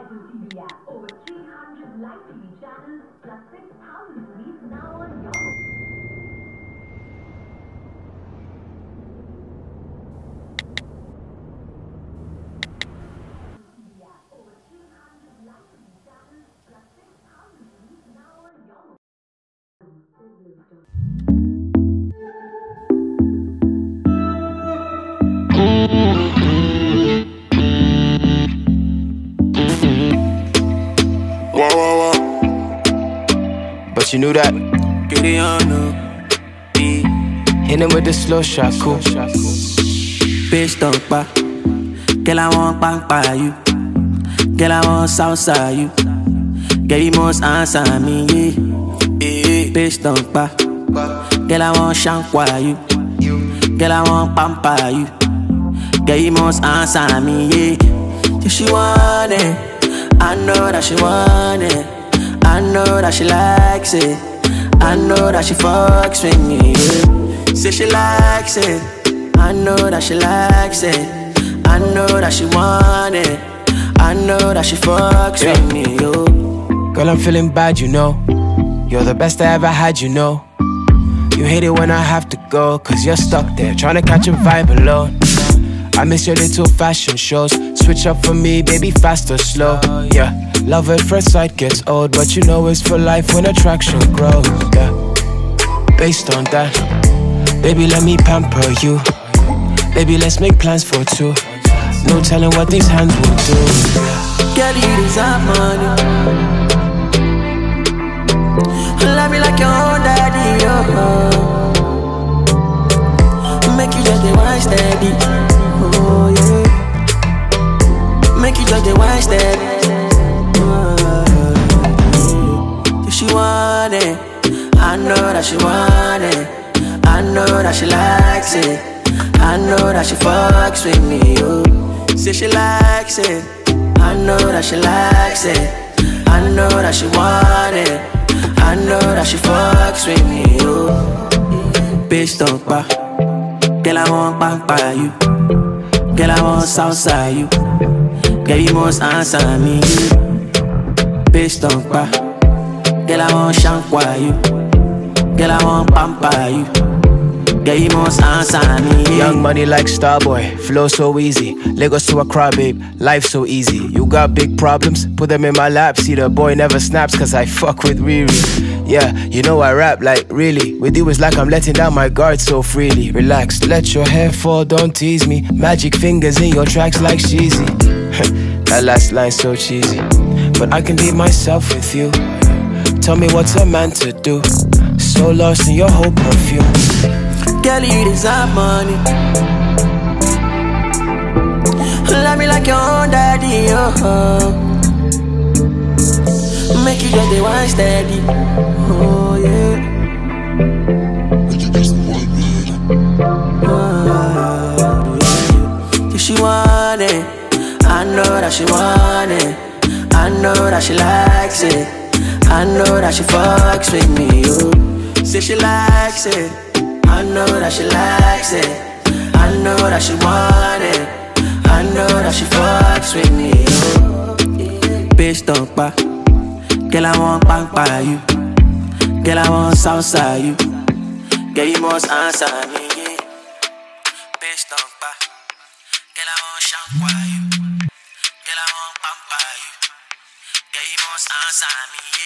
Apple TV app. Over 300 live TV channels plus 6,000 movies now on your TV app. Over 300 live TV channels plus 6,000 movies now on your Whoa, whoa, whoa. But you knew that. Get it on, no. Hit him with the slow shot, cool. Bitch, don't buy. Girl, I want bang by you. Girl, I want salsa you. Girl, you must answer me, yeah. Bitch, don't buy. Girl, I want shankwa you. Girl, I want pampa you. Girl, you must answer me, yeah. If she want it, I know that she want it. I know that she likes it. I know that she fucks with me, yeah. Say she likes it. I know that she likes it. I know that she want it. I know that she fucks with me, yo. Girl, I'm feeling bad, you know. You're the best I ever had, you know. You hate it when I have to go, cause you're stuck there, trying to catch a vibe alone. I miss your little fashion shows. Switch up for me, baby, fast or slow. Yeah, love at first sight gets old, but you know it's for life when attraction grows. Yeah, based on that, baby, let me pamper you. Baby, let's make plans for two. No telling what these hands will do. Girl, you deserve money. Love me like your own daddy, oh. Make you just the wine steady, oh yeah. Make you just the wine steady, If she want it, I know that she want it. I know that she likes it. I know that she fucks with me, oh. Say she likes it. I know that she likes it. I know that she want it. I know that she fucks with me, oh. Bitch, don't buy. Girl, I want bang by you. Girl, I want salsa you. Girl, you must answer me. Bitch, don't buy. Girl, I want shankwa you. Girl, I want pampa you. Girl, you must answer me. Young money like Starboy, flow so easy. Lagos to Accra, babe, life so easy. You got big problems, put them in my lap. See the boy never snaps cause I fuck with Riri. Yeah, you know I rap like really. With you it's like I'm letting down my guard so freely. Relax, let your hair fall, don't tease me. Magic fingers in your tracks like Sheezy. That last line so cheesy, but I can be myself with you. Tell me what's a man to do. So lost in your whole perfume. Girl, you deserve money. Love me like your own daddy, oh. Make you just the wine steady, oh yeah. If she want it, I know that she want it. I know that she likes it. I know that she fucks with me, oh. Say she likes it. I know that she likes it. I know that she want it. I know that she fucks with me, oh. Bitch, don't buy. Girl, I want bang by you. Girl, I want salsa you. Girl, you must answer me, yeah. Bitch, don't buy. Girl, I want shankwa you. Girl, I want pampa you. Girl, you must answer me.